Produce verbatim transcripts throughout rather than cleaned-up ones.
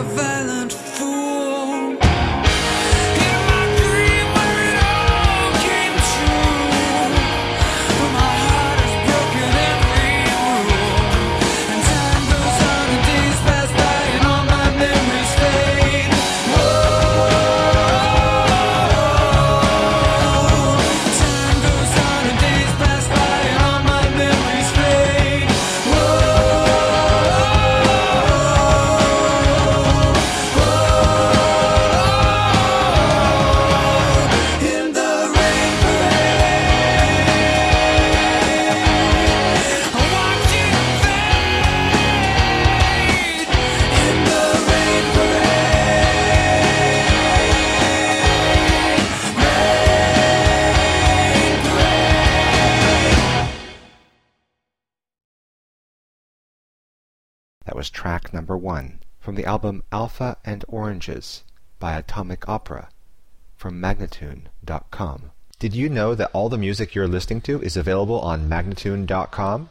violent fool. That was track number one from the album Alpha and Oranges by Atomic Opera from Magnatune dot com. Did you know that all the music you're listening to is available on Magnatune dot com?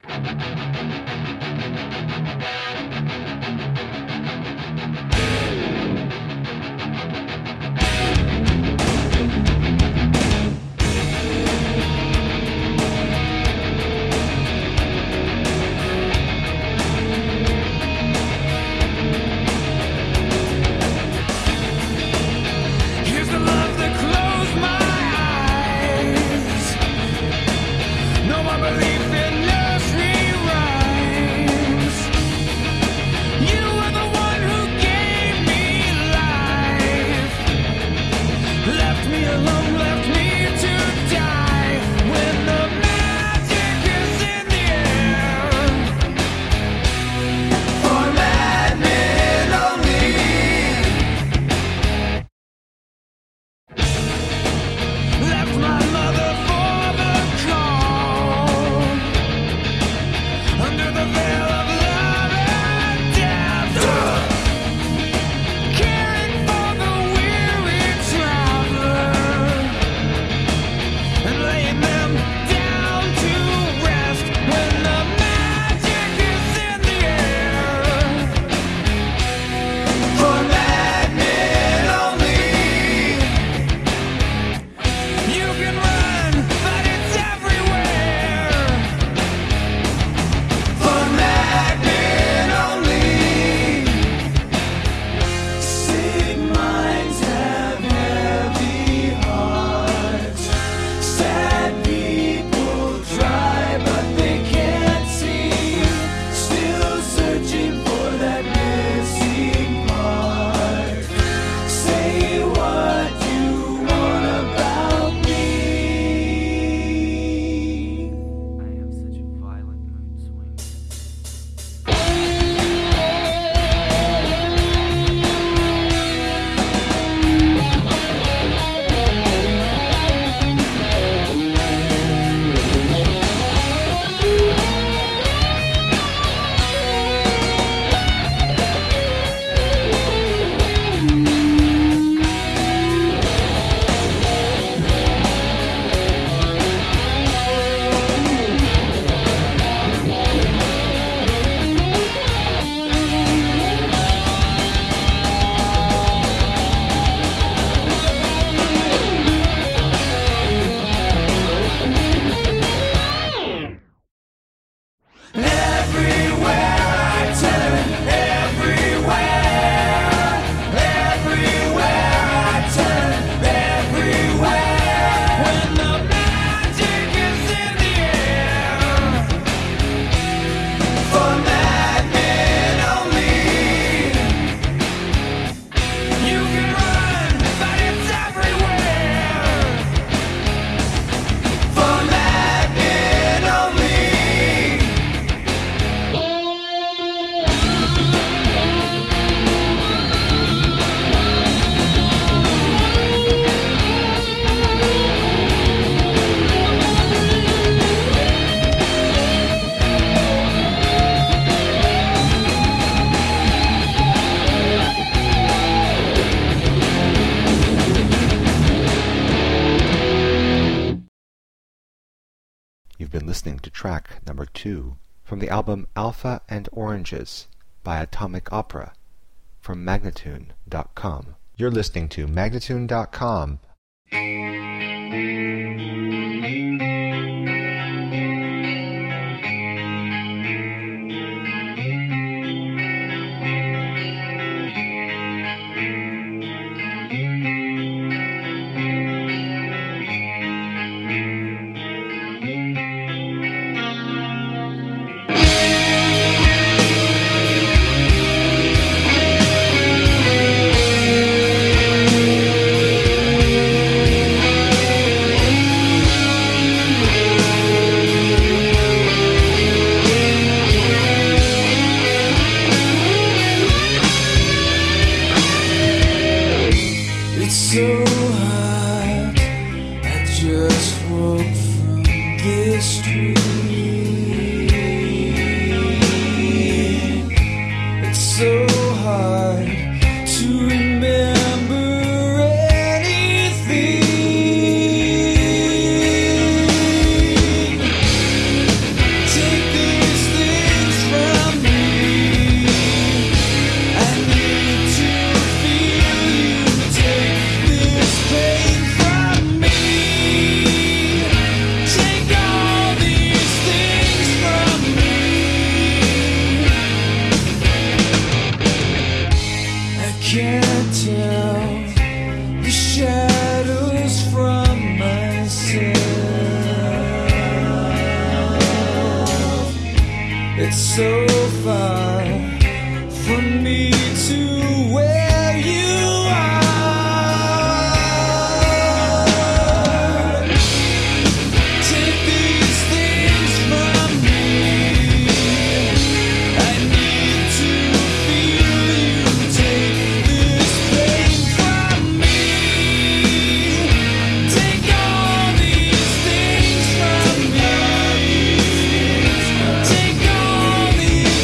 You've been listening to track number two from the album Alpha and Oranges by Atomic Opera from Magnatune dot com. You're listening to Magnatune dot com. Take all these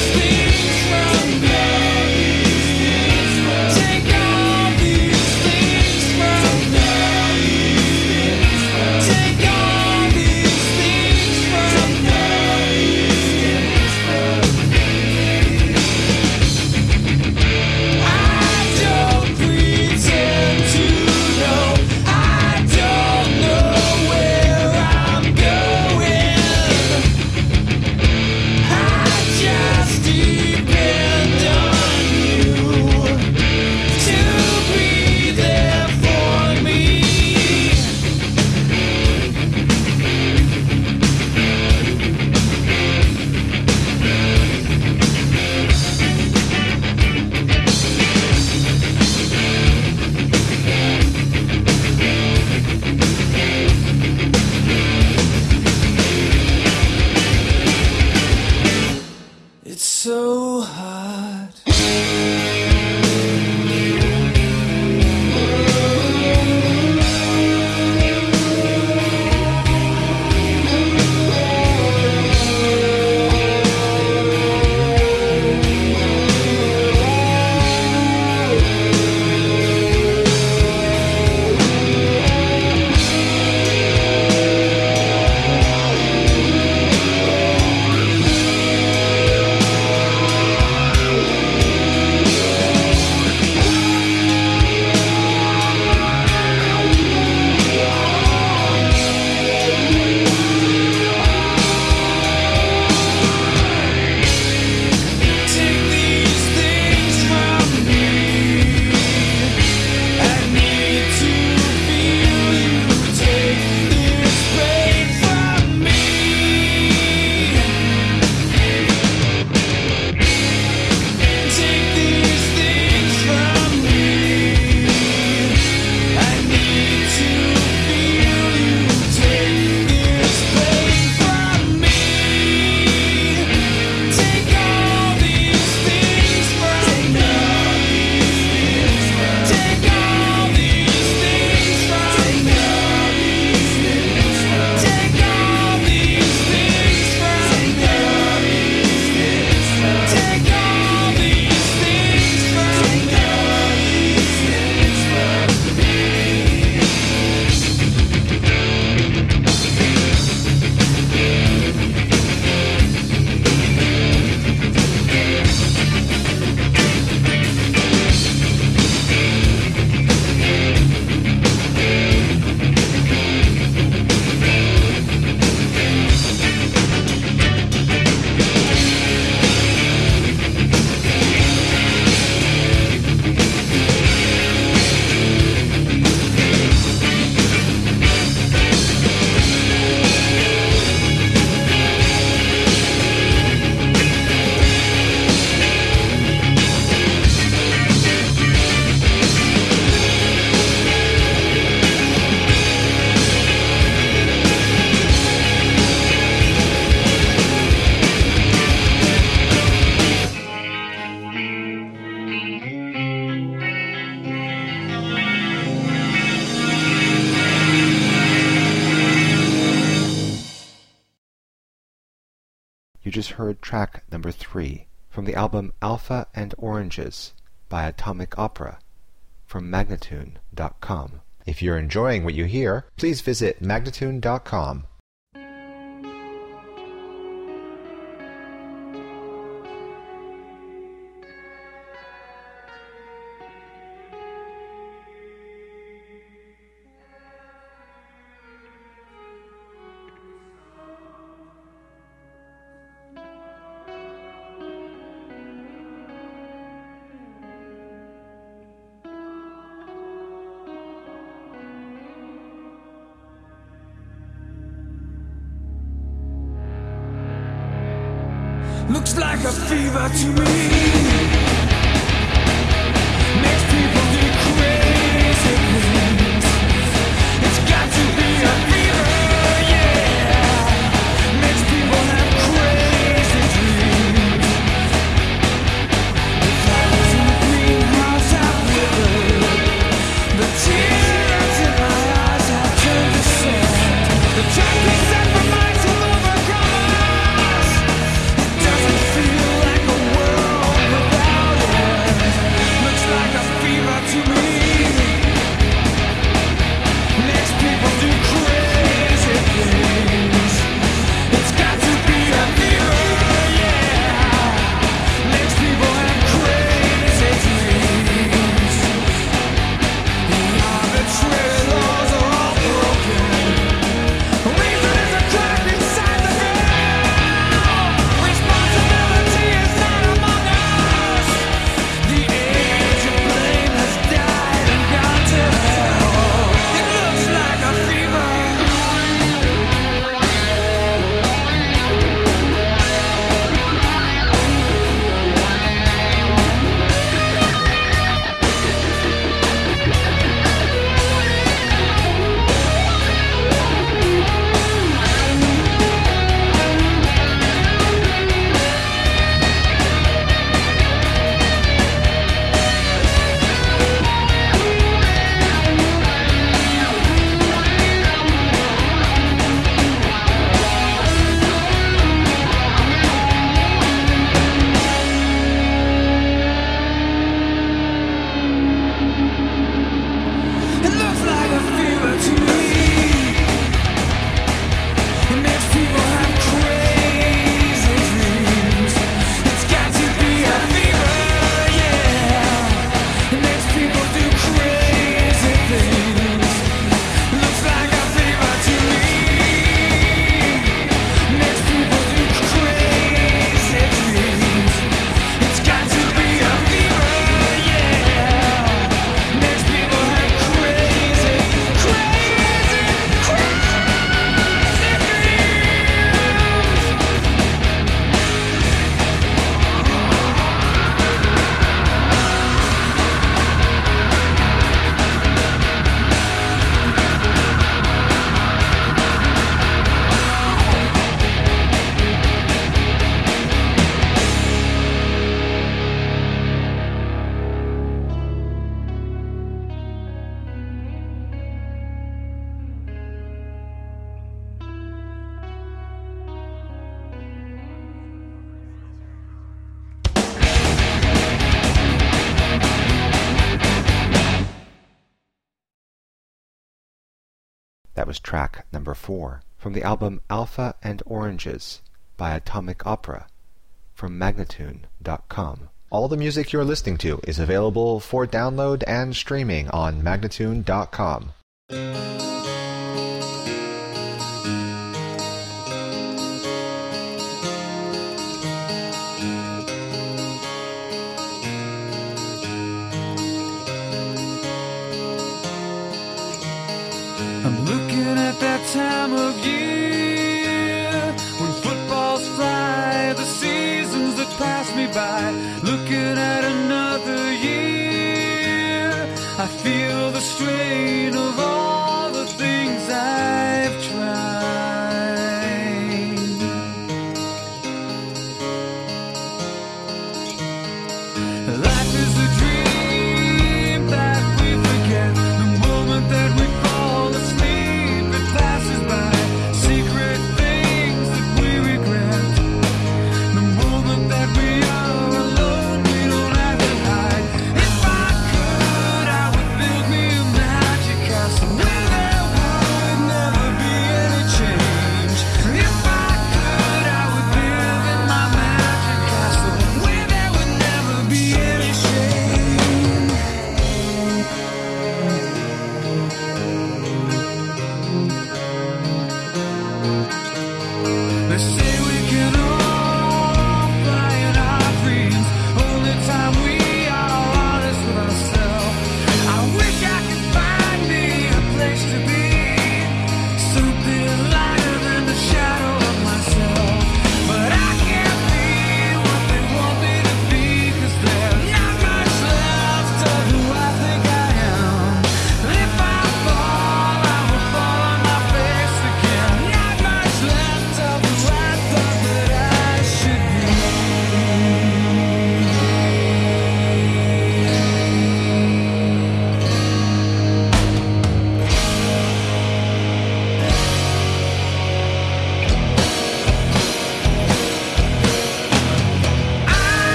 just heard track number three from the album Alpha and Oranges by Atomic Opera from Magnatune dot com. If you're enjoying what you hear, please visit Magnatune dot com. Looks like a fever to me. Makes people do crazy things. It's got to be a fever, yeah. Makes people have crazy dreams. The flowers in the greenhouse have withered. The tears in my eyes have turned to sand. The junkies sent for minds to overcome us. Doesn't feel like a world without it. Looks like a fever to me. Makes people do crazy things. It's got to be a fever, yeah. Makes people have crazy dreams. The arbitrary laws are all broken. Reason is a crack inside the ground. Responsibility is not among us. The age of blame has died and gone to hell. It looks like a fever. It looks like a fever to me. It makes people have crazy dreams. It's got to be a fever, yeah. It makes people do crazy things. Looks like a fever to me. Makes people do crazy dreams. It's got to be a fever, yeah. Makes people have crazy, crazy, crazy dreams. That was track number four from the album Alpha and Oranges by Atomic Opera from Magnatune dot com. All the music you're listening to is available for download and streaming on Magnatune dot com. I'm looking at that time of year when footballs fly, the seasons that pass me by. Looking at another year, I feel the strain of all the things I've tried. Life is a dream that we forget, the moment that we fall asleep, it passes by. Secret things that we regret.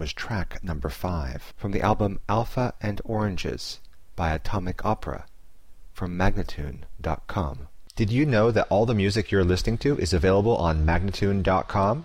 was track number five from the album Alpha and Oranges by Atomic Opera from Magnatune dot com. Did you know that all the music you're listening to is available on Magnatune dot com?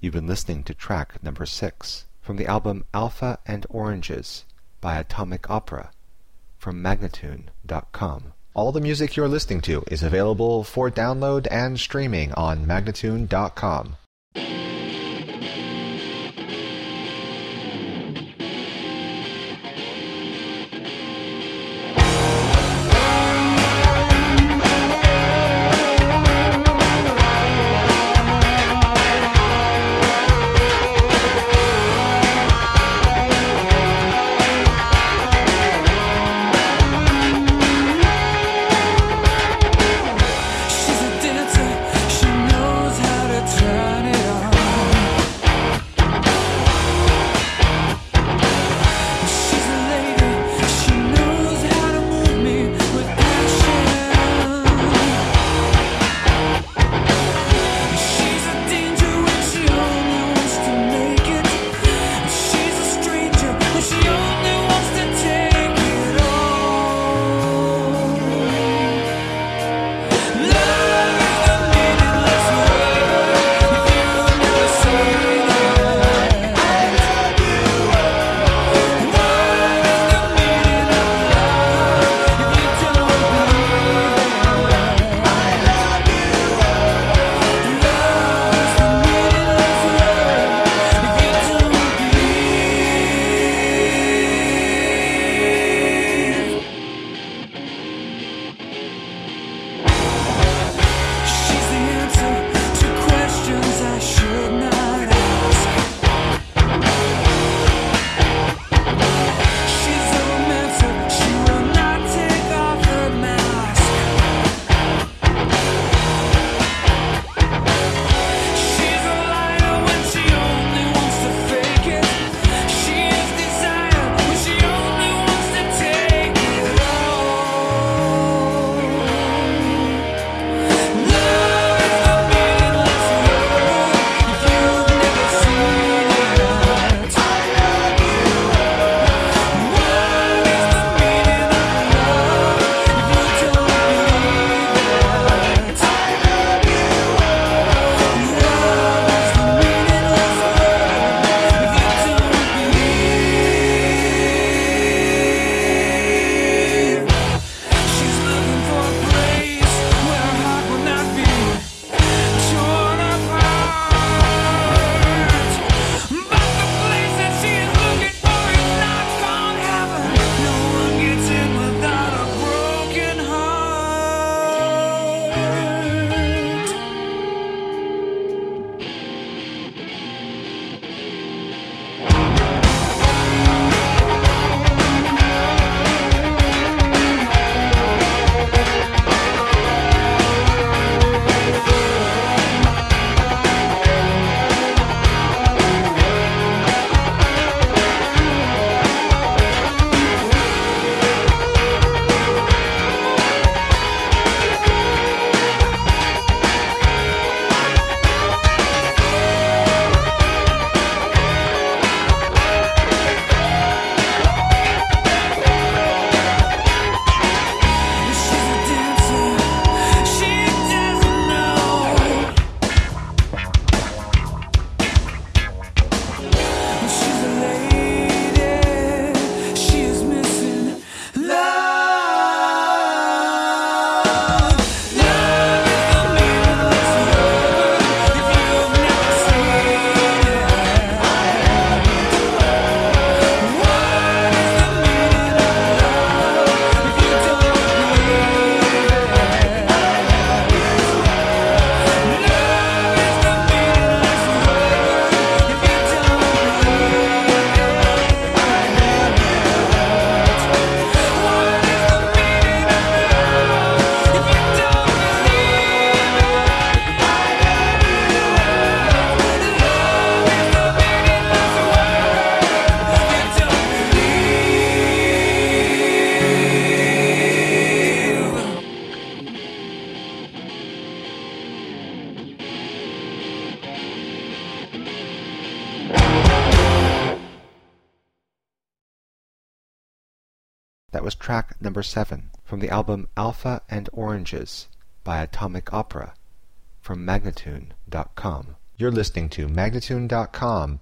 You've been listening to track number six from the album Alpha and Oranges by Atomic Opera from Magnatune dot com. All the music you're listening to is available for download and streaming on Magnatune dot com. She's a dancer, she knows how to turn it on. She's a lady, she knows how to move me with passion. She's a danger when she only wants to make it. She's a stranger when she only wants to take it all. Love is the meaningless word if you've never seen it. I love you. What is the meaning of love if you don't believe it? I love you. Love is the meaningless word if you don't believe. She's the answer to questions I should not ask. She's a romancer, she will not take off her mask. She's a liar when she only wants to fake it. She is desire when she only wants to take it all. Love is the meaningless word if you've never seen it. I love you. What is the meaning of love if you don't believe it? I love you. Love is the meaningless word if you don't believe. She's looking for a place where her heart will not be torn apart. But the place that she is looking for is not called heaven. No one gets in without a broken heart. She's a dancer, she doesn't know. She's a lady, she is missing love. Love is the meaningless word if you've never seen it. I love you. What is the meaning of love if you don't believe it? I love you. Love is the meaningless word if you don't believe it. I love you. What is the meaning of love if you don't believe it? I love you. Love is the meaningless word if you don't believe. That was track number seven from the album Alpha and Oranges by Atomic Opera from Magnatune dot com. You're listening to Magnatune dot com.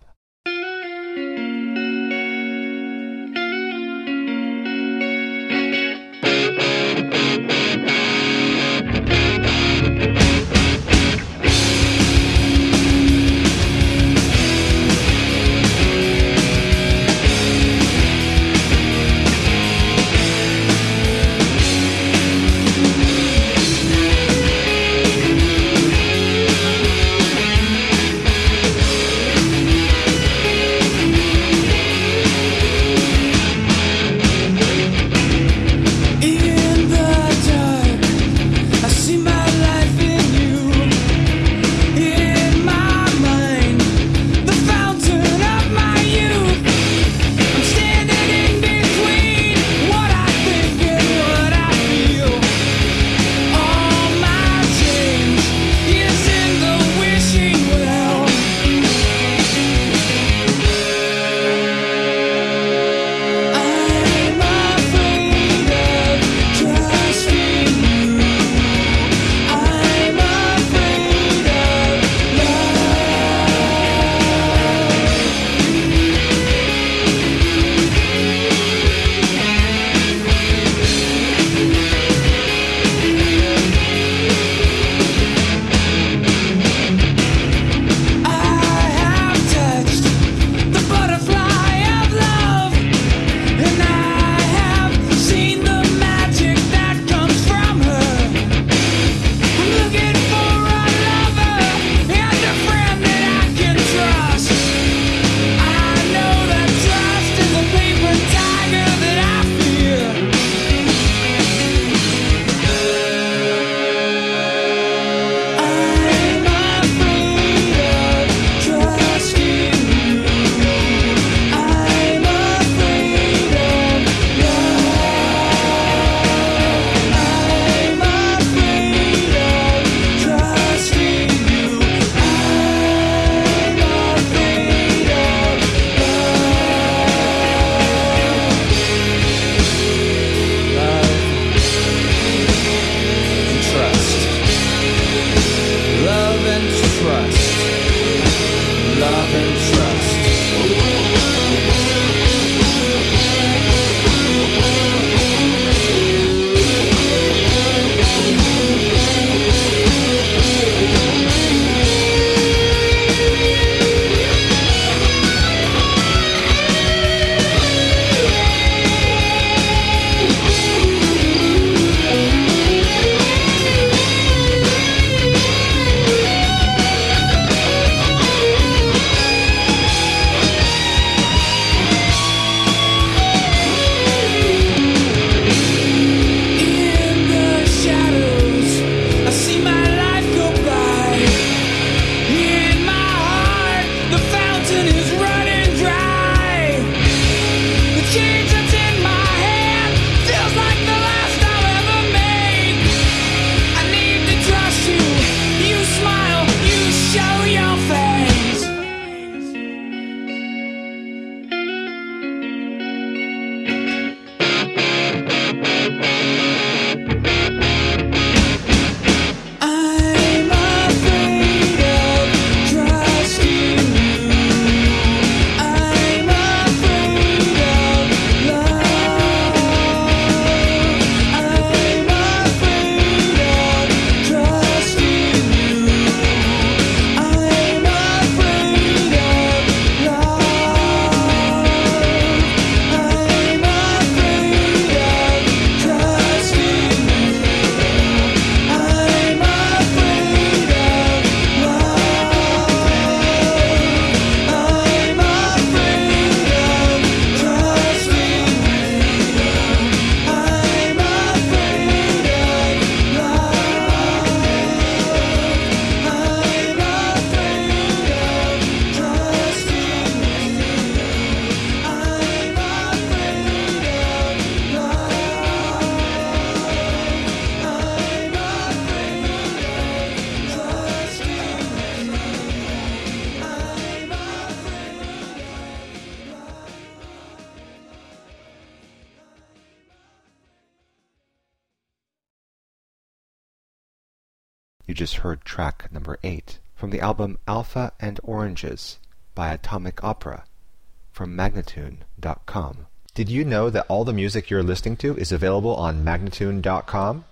You just heard track number eight from the album Alpha and Oranges by Atomic Opera from Magnatune dot com. Did you know that all the music you're listening to is available on Magnatune dot com?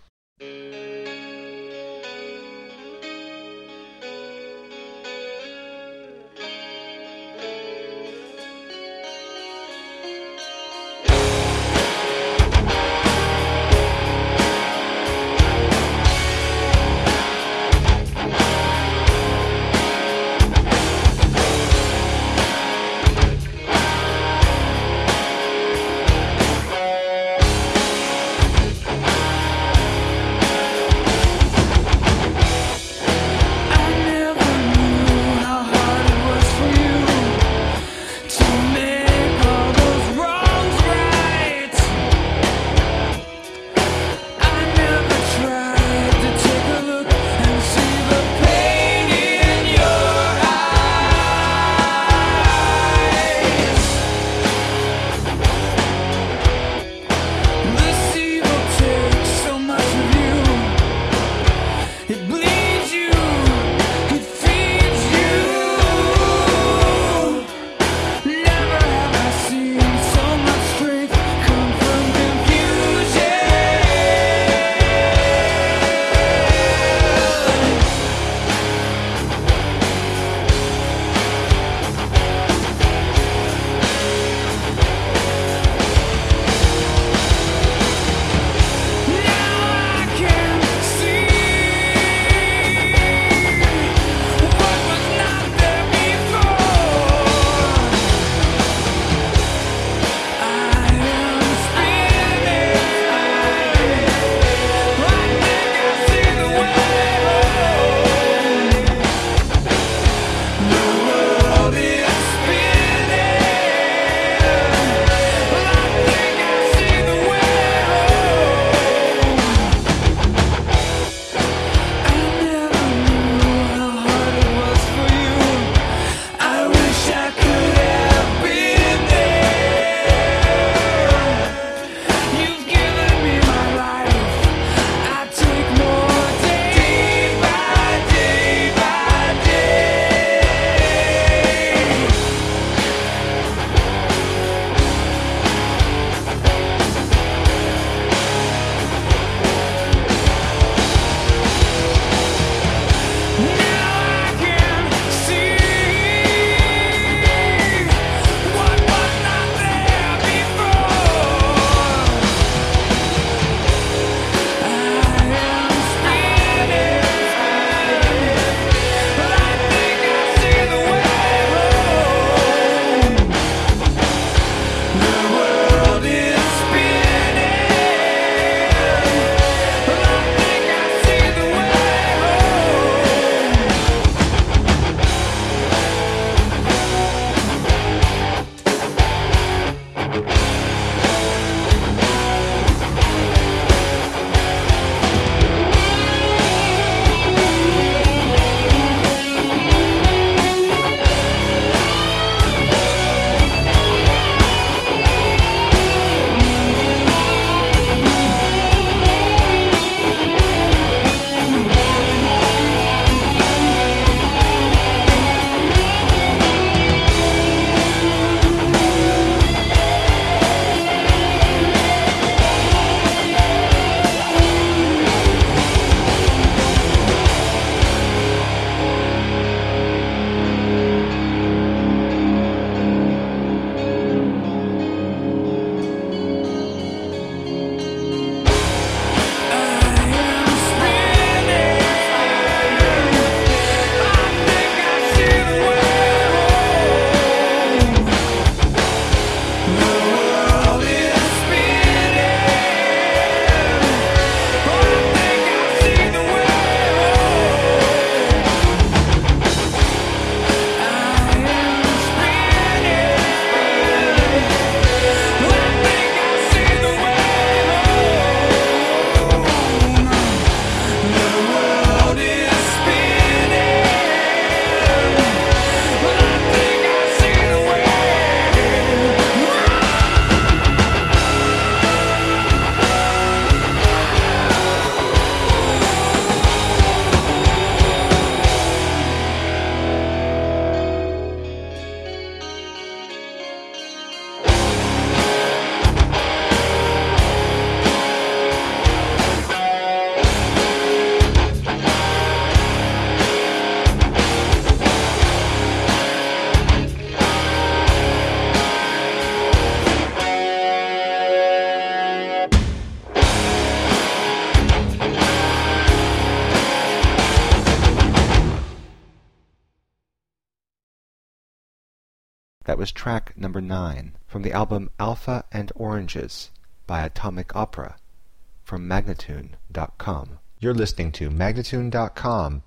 That was track number nine from the album Alpha and Oranges by Atomic Opera from Magnatune dot com. You're listening to Magnatune dot com.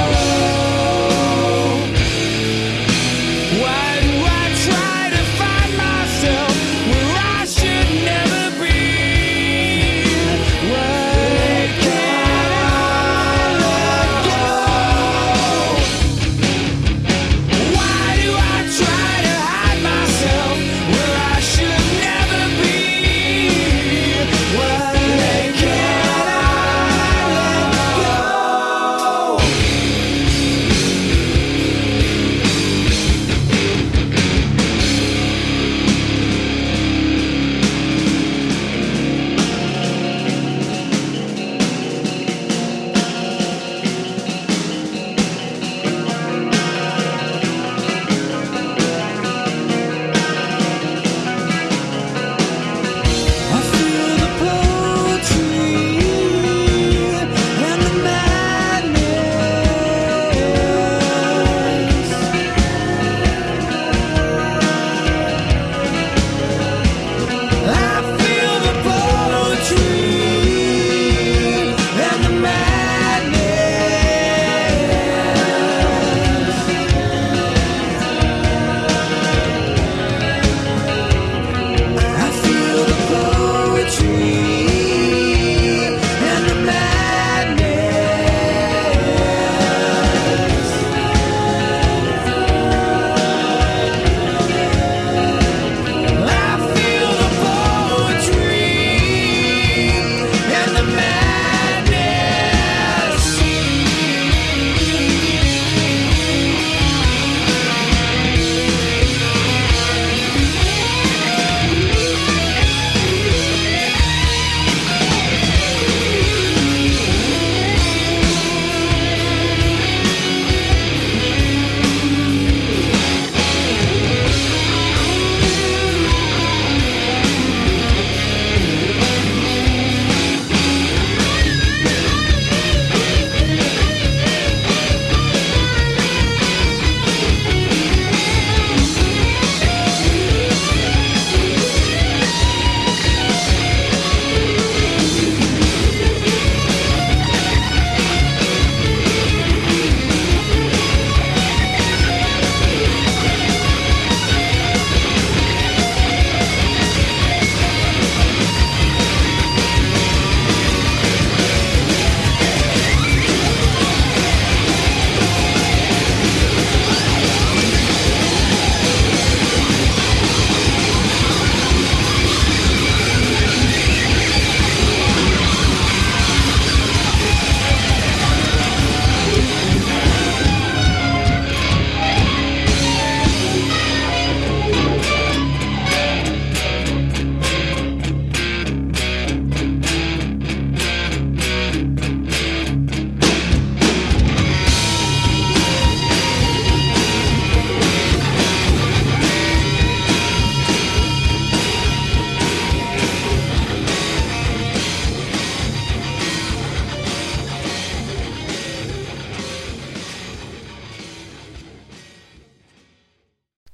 Why do I try to find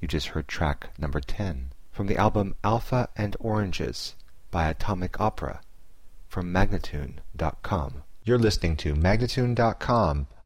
You just heard track number ten from the album Alpha and Oranges by Atomic Opera from Magnatune dot com. You're listening to Magnatune dot com,